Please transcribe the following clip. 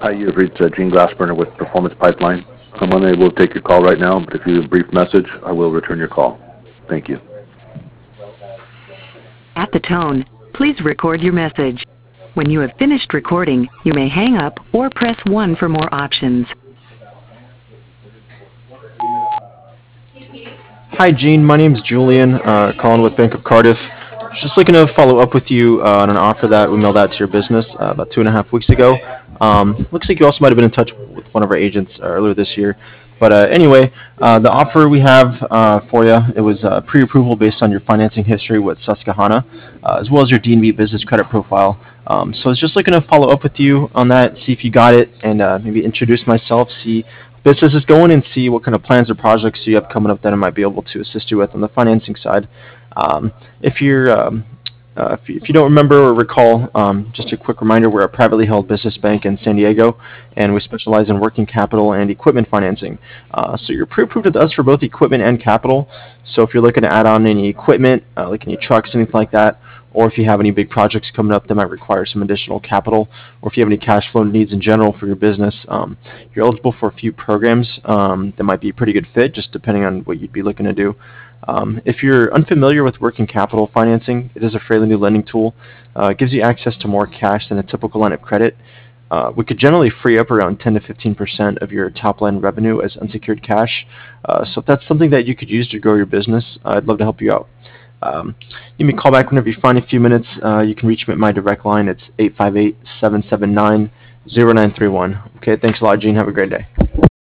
Hi, you have reached Gene Glassburner with Performance Pipeline. I'm unable to take your call right now, but if you leave a brief message, I will return your call. Thank you. At the tone, please record your message. When you have finished recording, you may hang up or press 1 for more options. Hi, Gene. My name's Julian, calling with Bank of Cardiff. Just looking to follow up with you on an offer that we mailed out to your business about 2.5 weeks ago. Looks like you also might have been in touch with one of our agents earlier this year. But anyway, the offer we have for you, it was pre-approval based on your financing history with Susquehanna, as well as your D&B business credit profile. So I was just looking to follow up with you on that, see if you got it, and maybe introduce myself, see business is going, and see what kind of plans or projects you have coming up that I might be able to assist you with on the financing side. If you don't remember or recall, just a quick reminder, we're a privately held business bank in San Diego, and we specialize in working capital and equipment financing. So you're pre-approved with us for both equipment and capital. So if you're looking to add on any equipment, like any trucks, anything like that, or if you have any big projects coming up that might require some additional capital, or if you have any cash flow needs in general for your business, you're eligible for a few programs that might be a pretty good fit, just depending on what you'd be looking to do. If you're unfamiliar with working capital financing, it is a fairly new lending tool. It gives you access to more cash than a typical line of credit. We could generally free up around 10 to 15% of your top line revenue as unsecured cash. So if that's something that you could use to grow your business, I'd love to help you out. You may call back whenever you find a few minutes. You can reach me at my direct line. It's 858-779-0931. Okay, thanks a lot, Gene. Have a great day.